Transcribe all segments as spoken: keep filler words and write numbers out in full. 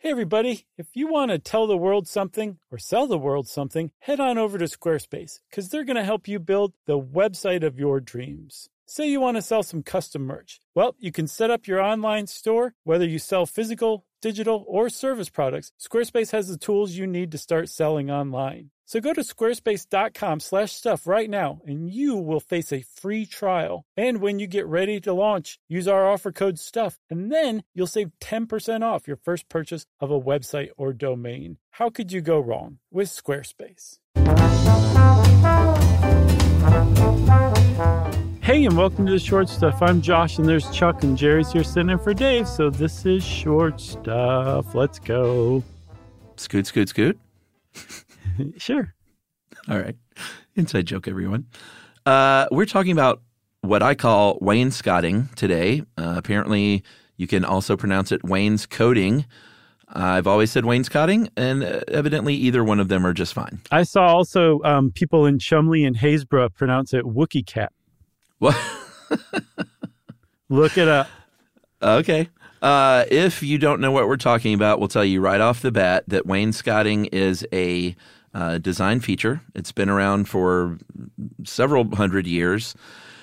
Hey everybody, if you want to tell the world something or sell the world something, head on over to Squarespace because they're going to help you build the website of your dreams. Say you want to sell some custom merch. Well, you can set up your online store, whether you sell physical, digital, or service products. Squarespace has the tools you need to start selling online. So go to squarespace.com slash stuff right now, and you will face a free trial. And when you get ready to launch, use our offer code STUFF, and then you'll save ten percent off your first purchase of a website or domain. How could you go wrong with Squarespace? Hey, and welcome to the Short Stuff. I'm Josh, and there's Chuck, and Jerry's here sitting in for Dave, so this is Short Stuff. Let's go. Scoot, scoot, scoot. Sure. All right. Inside joke, everyone. Uh, we're talking about what I call wainscoting today. Uh, apparently, you can also pronounce it wainscoting. I've always said wainscoting, and uh, evidently either one of them are just fine. I saw also um, people in Chumley and Haysboro pronounce it Wookie Cat. What? Look it up. Okay. Uh, if you don't know what we're talking about, we'll tell you right off the bat that wainscoting is a uh, design feature. It's been around for several hundred years.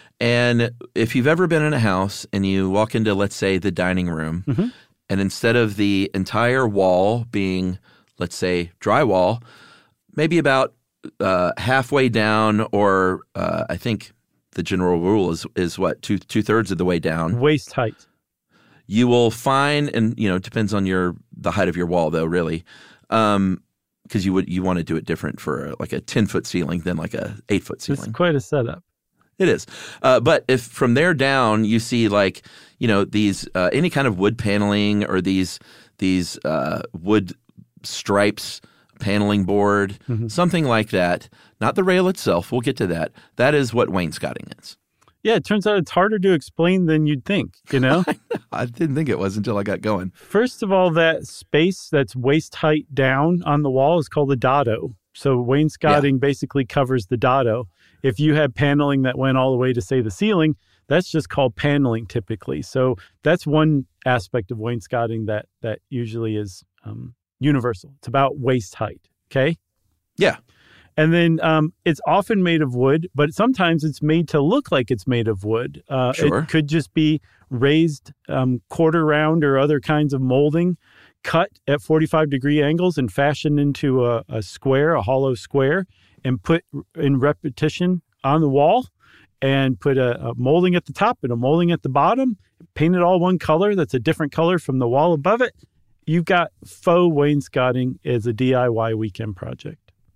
And if you've ever been in a house and you walk into, let's say, the dining room, mm-hmm. and instead of the entire wall being, let's say, drywall, maybe about uh, halfway down, or uh, I think the general rule is is what, two two thirds of the way down, waist height. You will find, and you know, it depends on your the height of your wall, though, really, because um, you would you want to do it different for like a ten foot ceiling than like a eight foot ceiling. It's quite a setup. It is, uh, but if from there down you see like you know these uh, any kind of wood paneling or these these uh, wood stripes, paneling board, mm-hmm. something like that. Not the rail itself. We'll get to that. That is what wainscoting is. Yeah, it turns out it's harder to explain than you'd think, you know? I didn't think it was until I got going. First of all, that space that's waist height down on the wall is called a dado. So wainscoting yeah. basically covers the dado. If you had paneling that went all the way to, say, the ceiling, that's just called paneling typically. So that's one aspect of wainscoting that that usually is um, universal. It's about waist height, okay? Yeah. And then um, it's often made of wood, but sometimes it's made to look like it's made of wood. Uh, sure. It could just be raised um, quarter round or other kinds of molding, cut at forty-five degree angles and fashioned into a, a square, a hollow square, and put in repetition on the wall, and put a, a molding at the top and a molding at the bottom, paint it all one color that's a different color from the wall above it. You've got faux wainscoting as a D I Y weekend project.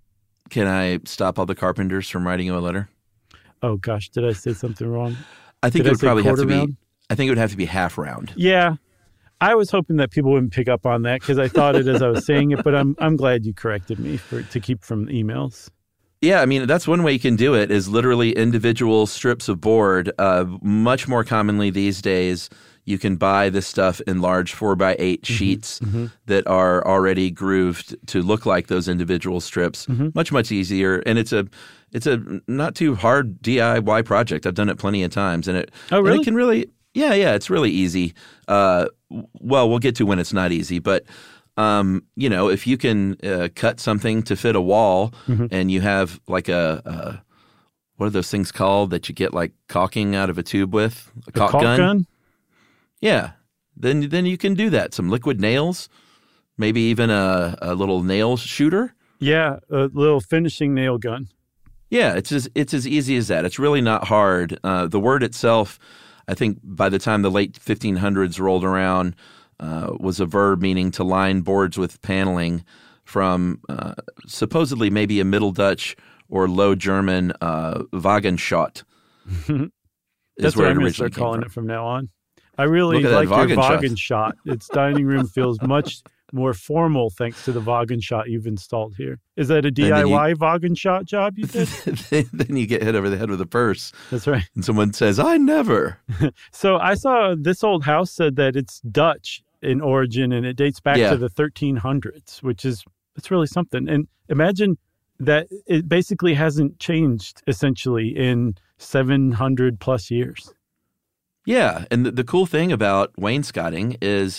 Can I stop all the carpenters from writing you a letter? Oh gosh, did I say something wrong? I think did it would probably have to round? be. I think it would have to be half round. Yeah, I was hoping that people wouldn't pick up on that because I thought it as I was saying it. But I'm I'm glad you corrected me for to keep from emails. Yeah, I mean that's one way you can do it is literally individual strips of board. Uh, much more commonly these days, you can buy this stuff in large four by eight mm-hmm, sheets mm-hmm. that are already grooved to look like those individual strips. Mm-hmm. Much, much easier. And it's a it's a not too hard D I Y project. I've done it plenty of times. And it, oh, really? And it can really, yeah, yeah, it's really easy. Uh, well, we'll get to when it's not easy. But, um, you know, if you can uh, cut something to fit a wall mm-hmm. and you have like a, a, what are those things called that you get like caulking out of a tube with? A, a caulk, caulk gun? gun? Yeah, then then you can do that. Some liquid nails, maybe even a, a little nail shooter. Yeah, a little finishing nail gun. Yeah, it's as it's as easy as that. It's really not hard. Uh, the word itself, I think, by the time the late fifteen hundreds rolled around, uh, was a verb meaning to line boards with paneling, from uh, supposedly maybe a Middle Dutch or Low German uh, Wagenschott. That's what I'm going to start calling it from now on. I really like your Wagenschott. Its dining room feels much more formal thanks to the Wagenschott you've installed here. Is that a D I Y you, Wagenschott job you did? Then you get hit over the head with a purse. That's right. And someone says, I never. So I saw This Old House said that it's Dutch in origin and it dates back yeah. to the thirteen hundreds, which is, it's really something. And imagine that it basically hasn't changed essentially in seven hundred plus years. Yeah, and the, the cool thing about wainscoting is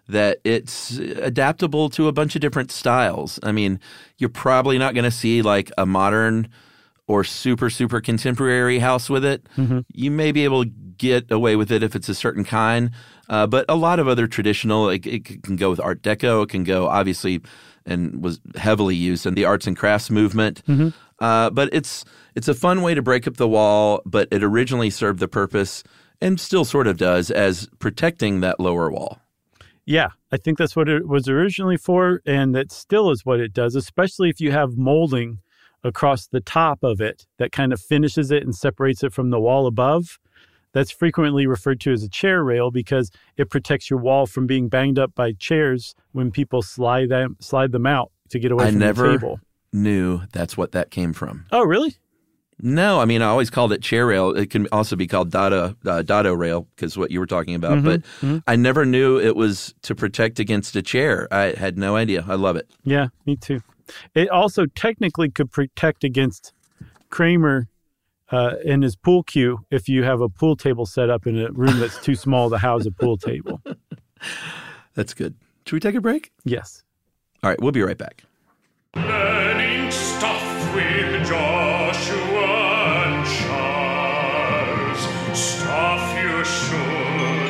that it's adaptable to a bunch of different styles. I mean, you're probably not going to see like a modern or super, super contemporary house with it. Mm-hmm. You may be able to get away with it if it's a certain kind, uh, but a lot of other traditional, it, it can go with Art Deco. It can go, obviously, and was heavily used in the arts and crafts movement. Mm-hmm. Uh, but it's it's a fun way to break up the wall, but it originally served the purpose, and still sort of does, as protecting that lower wall. Yeah, I think that's what it was originally for, and that still is what it does, especially if you have molding across the top of it that kind of finishes it and separates it from the wall above. That's frequently referred to as a chair rail because it protects your wall from being banged up by chairs when people slide them slide them out to get away I from never the table. Knew that's what that came from. Oh, really? No, I mean, I always called it chair rail. It can also be called dado, uh, dado rail because what you were talking about. Mm-hmm, but mm-hmm. I never knew it was to protect against a chair. I had no idea. I love it. Yeah, me too. It also technically could protect against Kramer uh, in his pool cue if you have a pool table set up in a room that's too small to house a pool table. That's good. Should we take a break? Yes. All right, we'll be right back. Learning stuff with Joshua and Charles. Stuff you should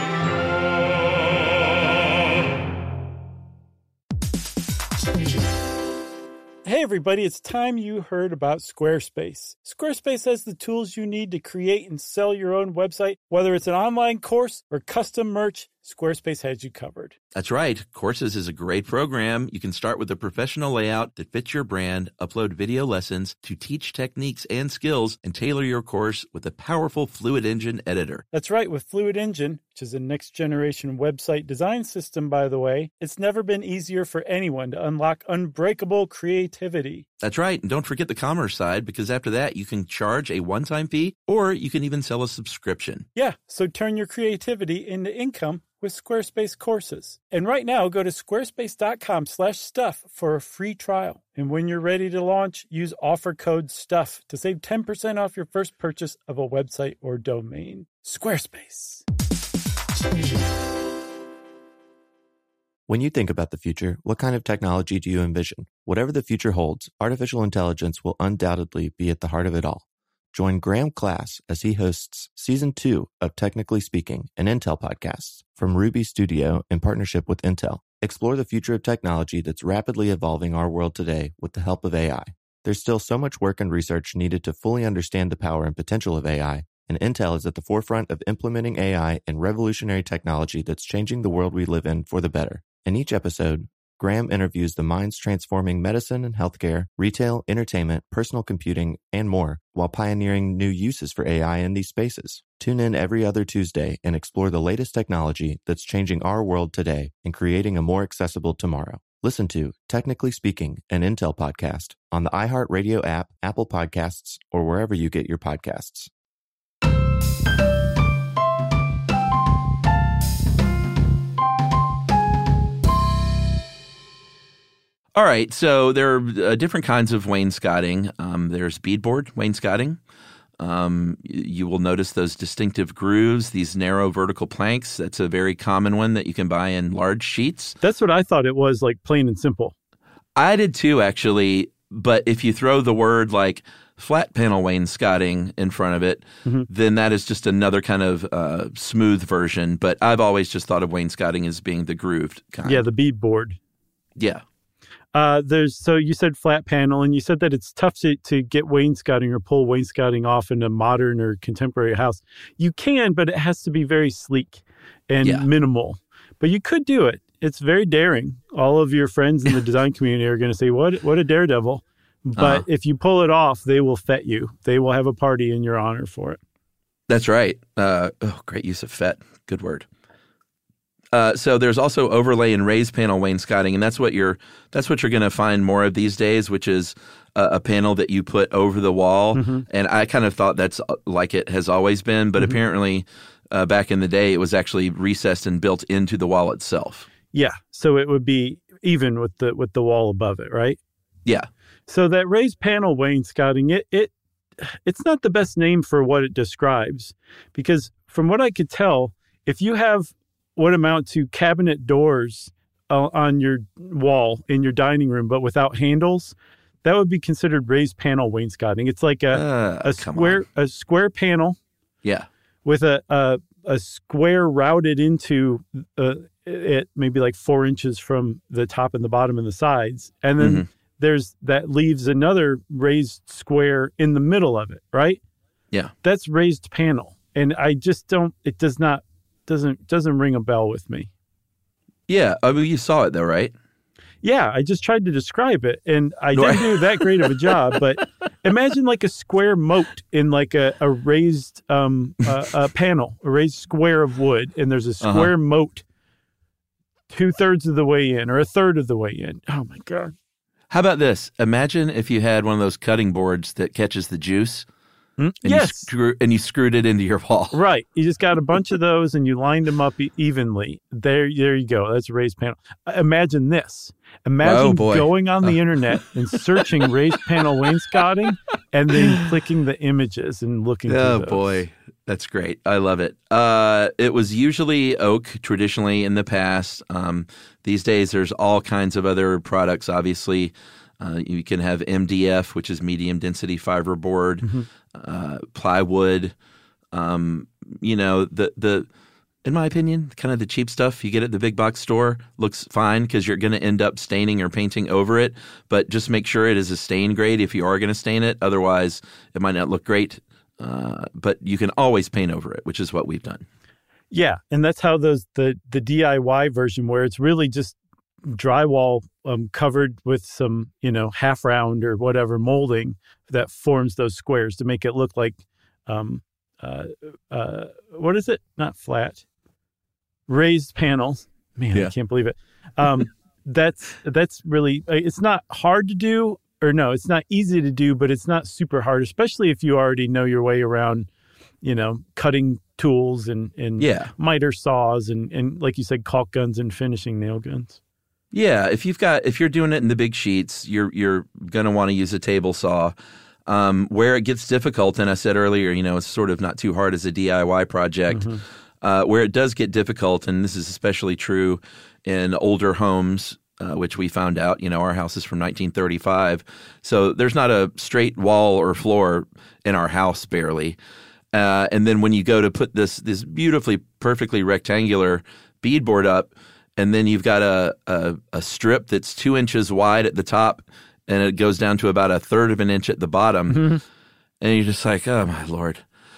know. Hey everybody, it's time you heard about Squarespace. Squarespace has the tools you need to create and sell your own website. Whether it's an online course or custom merch, Squarespace has you covered. That's right. Courses is a great program. You can start with a professional layout that fits your brand, upload video lessons to teach techniques and skills, and tailor your course with a powerful Fluid Engine editor. That's right. With Fluid Engine, which is a next-generation website design system, by the way, it's never been easier for anyone to unlock unbreakable creativity. That's right. And don't forget the commerce side, because after that, you can charge a one-time fee, or you can even sell a subscription. Yeah, so turn your creativity into income with Squarespace courses. And right now, go to squarespace.com slash stuff for a free trial. And when you're ready to launch, use offer code STUFF to save ten percent off your first purchase of a website or domain. Squarespace. When you think about the future, what kind of technology do you envision? Whatever the future holds, artificial intelligence will undoubtedly be at the heart of it all. Join Graham Class as he hosts Season two of Technically Speaking, an Intel podcast from Ruby Studio in partnership with Intel. Explore the future of technology that's rapidly evolving our world today with the help of A I. There's still so much work and research needed to fully understand the power and potential of A I, and Intel is at the forefront of implementing A I and revolutionary technology that's changing the world we live in for the better. In each episode, Graham interviews the minds transforming medicine and healthcare, retail, entertainment, personal computing, and more, while pioneering new uses for A I in these spaces. Tune in every other Tuesday and explore the latest technology that's changing our world today and creating a more accessible tomorrow. Listen to Technically Speaking, an Intel podcast on the iHeartRadio app, Apple Podcasts, or wherever you get your podcasts. All right, so there are uh, different kinds of wainscoting. Um, there's beadboard wainscoting. Um, you will notice those distinctive grooves, these narrow vertical planks. That's a very common one that you can buy in large sheets. That's what I thought it was, like plain and simple. I did too, actually. But if you throw the word like flat panel wainscoting in front of it, mm-hmm. then that is just another kind of uh, smooth version. But I've always just thought of wainscoting as being the grooved kind. Yeah, the beadboard. Yeah. Uh, there's so you said flat panel, and you said that it's tough to, to get wainscoting or pull wainscoting off in a modern or contemporary house. You can, but it has to be very sleek and yeah. minimal. But you could do it. It's very daring. All of your friends in the design community are going to say, "What? What a daredevil!" But uh-huh. if you pull it off, they will fet you. They will have a party in your honor for it. That's right. Uh, oh, great use of fet. Good word. Uh, so there's also overlay and raised panel wainscoting, and that's what you're that's what you're going to find more of these days, which is a, a panel that you put over the wall. Mm-hmm. And I kind of thought that's like it has always been, but mm-hmm. apparently uh, back in the day, it was actually recessed and built into the wall itself. Yeah, so it would be even with the with the wall above it, right? Yeah. So that raised panel wainscoting, it it it's not the best name for what it describes, because from what I could tell, if you have would amount to cabinet doors uh, on your wall in your dining room, but without handles. That would be considered raised panel wainscoting. It's like a Uh, a come square on. a square panel Yeah. with a a, a square routed into uh, it, maybe like four inches from the top and the bottom and the sides, and then Mhm. there's that leaves another raised square in the middle of it, right? Yeah. That's raised panel, and I just don't. It does not doesn't doesn't ring a bell with me. Yeah. I mean, you saw it though, right? Yeah, I just tried to describe it, and I Right. didn't do that great of a job. But imagine like a square moat in like a, a raised um, uh, a panel, a raised square of wood, and there's a square Uh-huh. moat two thirds of the way in or a third of the way in. Oh my God. How about this? Imagine if you had one of those cutting boards that catches the juice, Hmm? and you Yes. screw, and you screwed it into your wall. Right. You just got a bunch of those and you lined them up e- evenly. There, there you go. That's a raised panel. Uh, Imagine this. Imagine Oh, boy. going on the internet and searching raised panel wainscoting and then clicking the images and looking through Oh those. boy, that's great. I love it. Uh, it was usually oak traditionally in the past. Um, these days, there's all kinds of other products. Obviously, uh, you can have M D F, which is medium density fiber board, Mm-hmm. uh, plywood. Um, you know, the the in my opinion, kind of the cheap stuff you get at the big box store looks fine because you're going to end up staining or painting over it. But just make sure it is a stain grade if you are going to stain it. Otherwise, it might not look great. Uh, but you can always paint over it, which is what we've done. Yeah, and that's how those the the D I Y version where it's really just drywall um, covered with some, you know, half round or whatever molding that forms those squares to make it look like um uh uh what is it? Not flat. Raised panels. Man, Yeah. I can't believe it. Um that's that's really it's not hard to do, or no, it's not easy to do, but it's not super hard, especially if you already know your way around, you know, cutting tools and, and Yeah. miter saws and, and like you said, caulk guns and finishing nail guns. Yeah, if you've got if you're doing it in the big sheets, you're you're going to want to use a table saw. Um, where it gets difficult, and I said earlier, you know, it's sort of not too hard as a D I Y project. Mm-hmm. Uh, where it does get difficult, and this is especially true in older homes, uh, which we found out, you know, our house is from nineteen thirty-five. So there's not a straight wall or floor in our house, barely. Uh, and then when you go to put this this beautifully, perfectly rectangular beadboard up, and then you've got a, a, a strip that's two inches wide at the top, and it goes down to about a third of an inch at the bottom. Mm-hmm. And you're just like, oh, my Lord.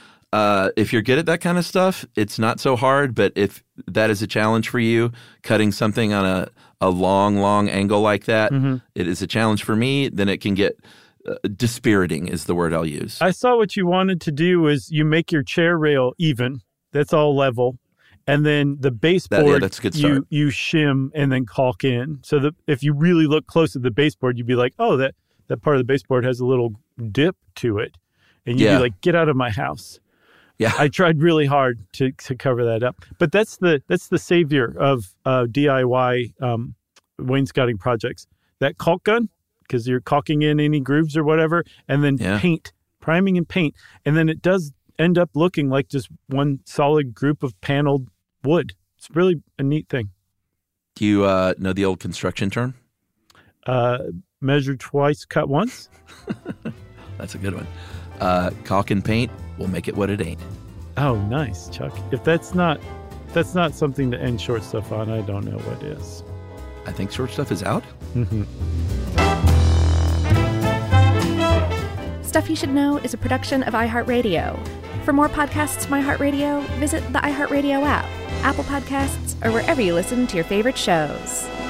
Uh, if you're good at that kind of stuff, it's not so hard. But if that is a challenge for you, cutting something on a, a long, long angle like that, Mm-hmm. it is a challenge for me, then it can get uh, dispiriting is the word I'll use. I saw what you wanted to do is you make your chair rail even. That's all level. And then the baseboard, That- yeah, that's a good you, start. you shim and then caulk in. So that if you really look close at the baseboard, you'd be like, oh, that, that part of the baseboard has a little dip to it. And you'd Yeah. be like, get out of my house. Yeah. I tried really hard to, to cover that up. But that's the that's the savior of uh, D I Y um, wainscoting projects. That caulk gun, because you're caulking in any grooves or whatever, and then Yeah. paint, priming and paint. And then it does end up looking like just one solid group of paneled wood. It's really a neat thing. Do you uh, know the old construction term? Uh, measure twice, cut once. That's a good one. Uh, caulk and paint will make it what it ain't. Oh, nice, Chuck. If that's not if that's not something to end short stuff on, I don't know what is. I think short stuff is out. Mm-hmm. Stuff You Should Know is a production of iHeartRadio. For more podcasts from iHeartRadio, visit the iHeartRadio app, Apple Podcasts, or wherever you listen to your favorite shows.